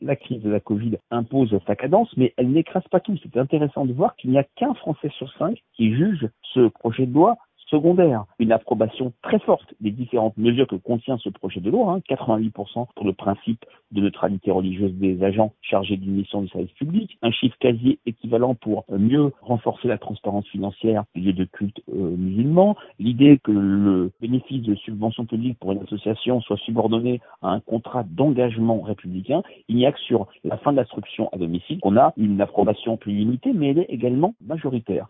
La crise de la Covid impose sa cadence, mais elle n'écrase pas tout. C'est intéressant de voir qu'il n'y a qu'un Français sur 5 qui juge ce projet de loi secondaire. Une approbation très forte des différentes mesures que contient ce projet de loi, 88% pour le principe de neutralité religieuse des agents chargés d'une mission de service public, un chiffre quasi équivalent pour mieux renforcer la transparence financière des lieux de culte musulmans, l'idée que le bénéfice de subventions publiques pour une association soit subordonné à un contrat d'engagement républicain. Il n'y a que sur la fin de l'instruction à domicile qu'on a une approbation plus limitée, mais elle est également majoritaire.